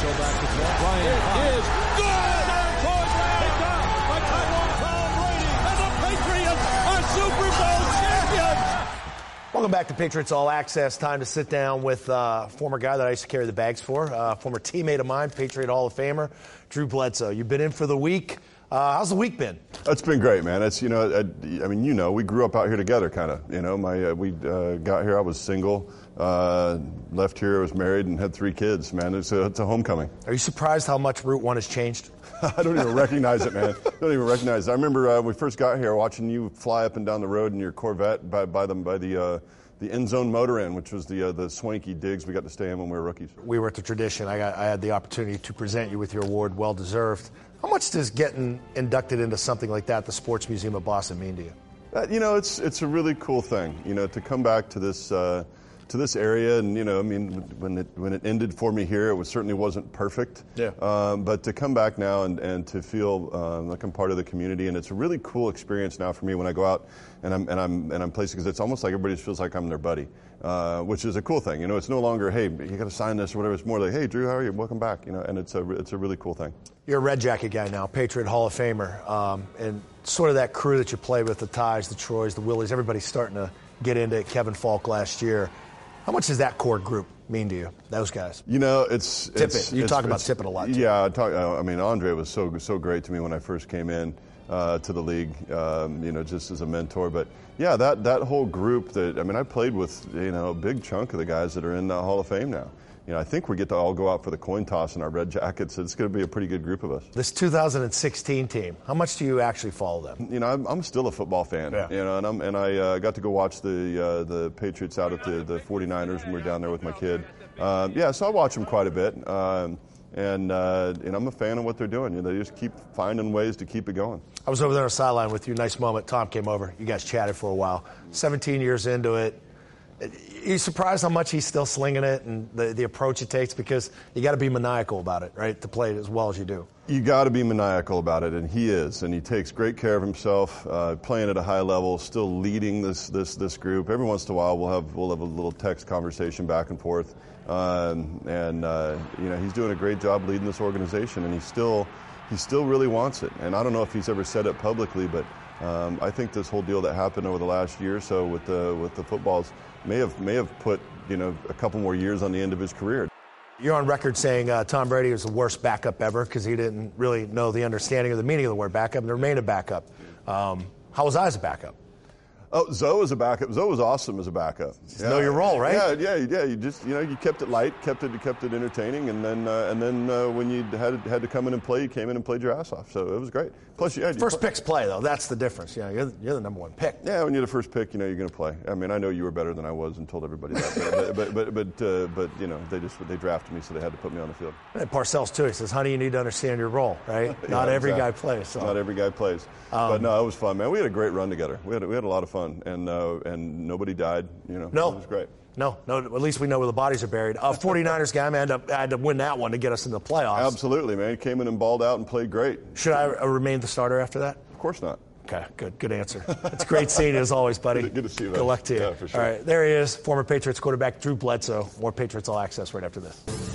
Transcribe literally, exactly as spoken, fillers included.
go back to twelve. Ryan it is good. And Troy picked up by Tyrone Tom Brady, and the Patriots are Super Bowl champions. Welcome back to Patriots All Access. Time to sit down with uh, former guy that I used to carry the bags for, uh, former teammate of mine, Patriot Hall of Famer, Drew Bledsoe. You've been in for the week. Uh, how's the week been? It's been great, man. It's you know, I, I mean, you know, we grew up out here together, kind of. You know, my uh, we uh, got here. I was single, uh, left here. I was married and had three kids. Man, it's a, it's a homecoming. Are you surprised how much Route One has changed? I don't even recognize it, man. I don't even recognize it. I remember uh, when we first got here, watching you fly up and down the road in your Corvette by by them by the. Uh, The end zone motor inn, which was the uh, the swanky digs we got to stay in when we were rookies. We were at the Tradition. I got I had the opportunity to present you with your award, well deserved. How much does getting inducted into something like that, the Sports Museum of Boston, mean to you? Uh, you know, it's it's a really cool thing. You know, to come back to this uh, to this area, and you know, I mean, when it when it ended for me here, it was certainly wasn't perfect. Yeah. Um, but to come back now and, and to feel um, like I'm part of the community, and it's a really cool experience now for me when I go out and I'm and I'm and I'm placing, because it's almost like everybody feels like I'm their buddy, uh, which is a cool thing. You know, it's no longer, hey, you got to sign this or whatever. It's more like, hey, Drew, how are you? Welcome back. You know, and it's a it's a really cool thing. You're a Red Jacket guy now, Patriot Hall of Famer, um, and sort of that crew that you play with, the Ties, the Troys, the Willies. Everybody's starting to get into it. Kevin Falk last year. How much does that core group mean to you, those guys? You know, it's Tippett. It's, you it's, talk about it's, Tippett a lot, too. Yeah, I, talk, I mean, Andre was so so great to me when I first came in uh, to the league, um, you know, just as a mentor. But, yeah, that, that whole group that, I mean, I played with, you know, a big chunk of the guys that are in the Hall of Fame now. You know, I think we get to all go out for the coin toss in our red jackets. It's going to be a pretty good group of us. This two thousand sixteen team, how much do you actually follow them? You know, I'm, I'm still a football fan. Yeah. You know, and I'm and I uh, got to go watch the uh, the Patriots out at the the forty-niners when we were down there with my kid. Um, yeah, so I watch them quite a bit, um, and uh, and I'm a fan of what they're doing. You know, they just keep finding ways to keep it going. I was over there on the sideline with you. Nice moment. Tom came over. You guys chatted for a while. seventeen years into it. Are you surprised how much he's still slinging it and the, the approach it takes? Because you got to be maniacal about it, right, to play it as well as you do. You got to be maniacal about it, and he is, and he takes great care of himself, uh, playing at a high level, still leading this this this group. Every once in a while, we'll have we'll have a little text conversation back and forth, um, and uh, you know, he's doing a great job leading this organization, and he still he still really wants it. And I don't know if he's ever said it publicly, but um, I think this whole deal that happened over the last year or so with the with the footballs may have may have put, you know, a couple more years on the end of his career. You're on record saying uh, Tom Brady was the worst backup ever because he didn't really know the understanding or the meaning of the word backup and remain a backup. Um, how was I as a backup? Oh, Zoe was a backup. Zoe was awesome as a backup. Just yeah. know your role, right? Yeah, yeah, yeah. You just, you know, you kept it light, kept it, kept it entertaining, and then, uh, and then uh, when you had had to come in and play, you came in and played your ass off. So it was great. Plus, yeah, first picks play though. That's the difference. Yeah, you're, you're the number one pick. Yeah, when you're the first pick, you know you're going to play. I mean, I know you were better than I was and told everybody that, but, but, but, but, uh, but you know, they just they drafted me, so they had to put me on the field. And Parcells too. He says, "Honey, you need to understand your role, right? yeah, Not every exactly. guy plays. So. Not every guy plays. Um, but no, it was fun, man. We had a great run together. We had we had a lot of fun, and uh, and nobody died. You know, no, it was great. No, no. At least we know where the bodies are buried. Uh, forty-niners guy, man, I had to win that one to get us in the playoffs. Absolutely, man. He came in and balled out and played great. Should I uh, remain the starter after that? Of course not. Okay, good, good answer. It's great seeing you as always, buddy. Good, good to see you. Good luck to you. Yeah, for sure. All right, there he is, former Patriots quarterback Drew Bledsoe. More Patriots All Access right after this.